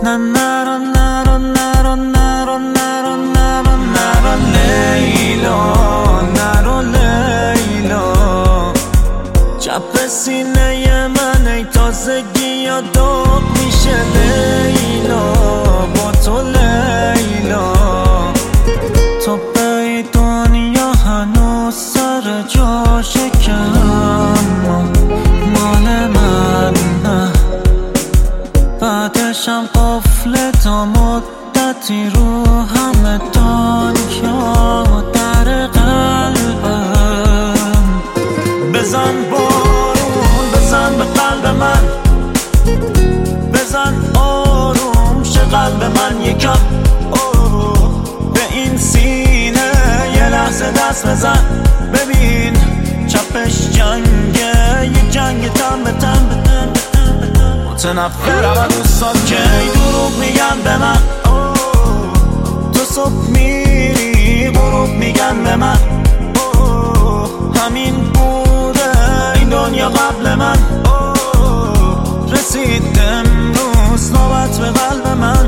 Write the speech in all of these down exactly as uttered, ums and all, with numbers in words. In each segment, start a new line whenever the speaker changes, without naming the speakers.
난 نرو نرو نرو نرو نرو نرو نرو لیلا نرو لیلا چپ سینه من ای تازگی یادت میشه لیلا با تو لیلا تو به دنیا هنوز سر جاشه کم مال من نه بعدشم قفل تا مدتی رو همه دنیا در قلبم بزن بارون بزن به قلب من بزن آروم شه قلب من یکم به این سینه یه لحظه دست بزن ببین چپش جنگه یه جنگ تن به تن به تن متنفرم از دوستات که دروغ میگن به من تو صبح میری غروب میگن به من همین بوده این دنیا قبل من رسید امروز نوبت به قلب من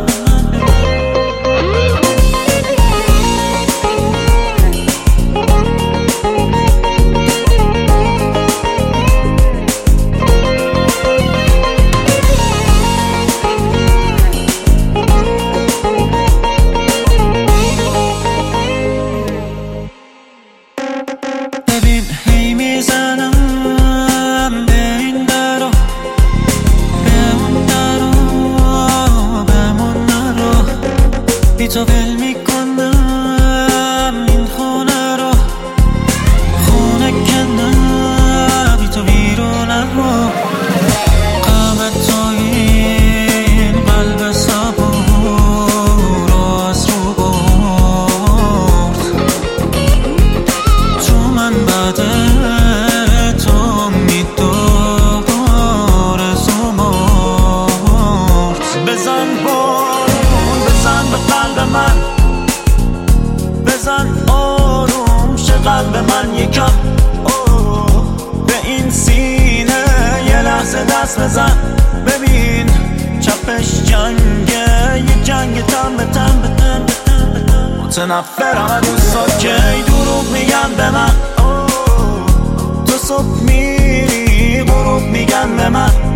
ببین هی میزنم به این درو بمون درو بمون نرو بی تو ول میکنم این خونه رو خونه کنم بی تو بیرونه رو قلب تویین قلب صبور رو از رو برد تو من بعد تو میدور زمرد بزن بارون بزن به قلب من بزن آروم شه قلب من یکم به این سینه یه لحظه دست بزن ببین چپش جنگه یه جنگ تن به تن به تن متنفرم از دوستات که دروغ میگن به من تو صبح میری غروب میگن به من